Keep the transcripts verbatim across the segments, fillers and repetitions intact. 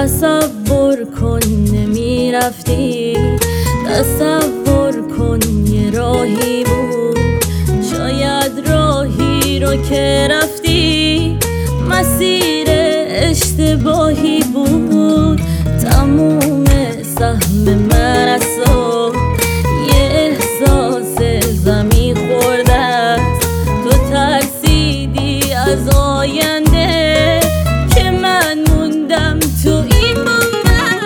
تصور کن نمی رفتی، تصور کن یه راهی بود، شاید راهی رو که رفتی مسیر اشتباهی بود. تموم سهم من از تو یه احساس زمین خورده است. تو ترسیدی از آینده که من موندم تو این بومست.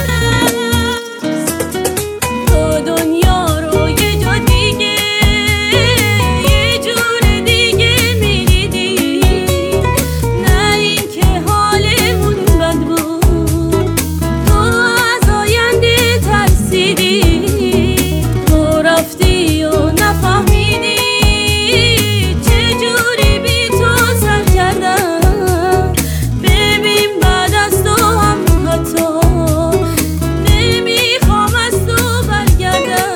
تو دنیا رو یه جا دیگه یه جور دیگه میدیدی، نه این که حالمون بد بود. تو از آینده ترسیدی، تو رفتی و نفهمیدی چجوری بی تو سر کردم. ببین بعد از تو هم حتی نمیخوام از تو برگردم.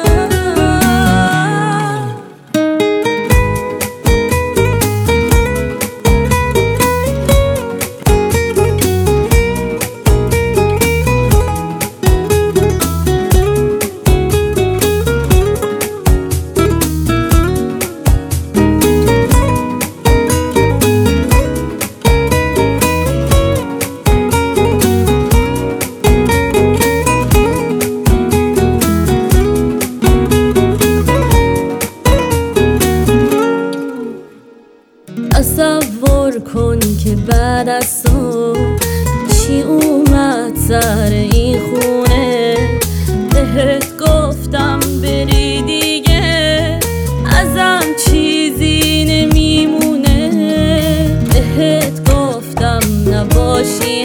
تصور کن که بعد از تو چی اومد سر این خونه. بهت گفتم بری دیگه ازم چیزی نمیمونه. بهت گفتم نباشی